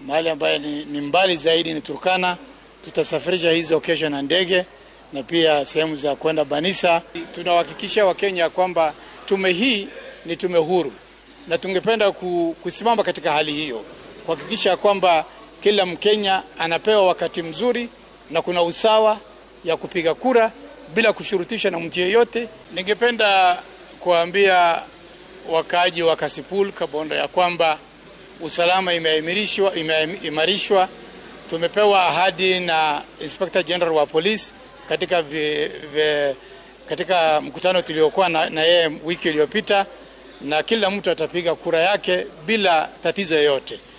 mahali ambayo ni mbali zaidi ni Turkana. Tutasafirisha hizo kesho na ndege na pia sehemu za kwenda Banisa. Tunahakikisha Wakenya kwamba tume hii ni tume huru, na tungependa kusimama katika hali hiyo, kuhakikisha kwamba kila Mkenya anapewa wakati mzuri na kuna usawa ya kupiga kura bila kushurutisha na mtu yeyote. Ningependa kuambia wakaaji wa Kasipul, Kabondo, ya kwamba usalama imeimarishwa. Tumepewa ahadi na Inspector General wa Police katika mkutano tuliokuwa na yeye wiki iliyopita, na kila mtu atapiga kura yake bila tatizo yoyote.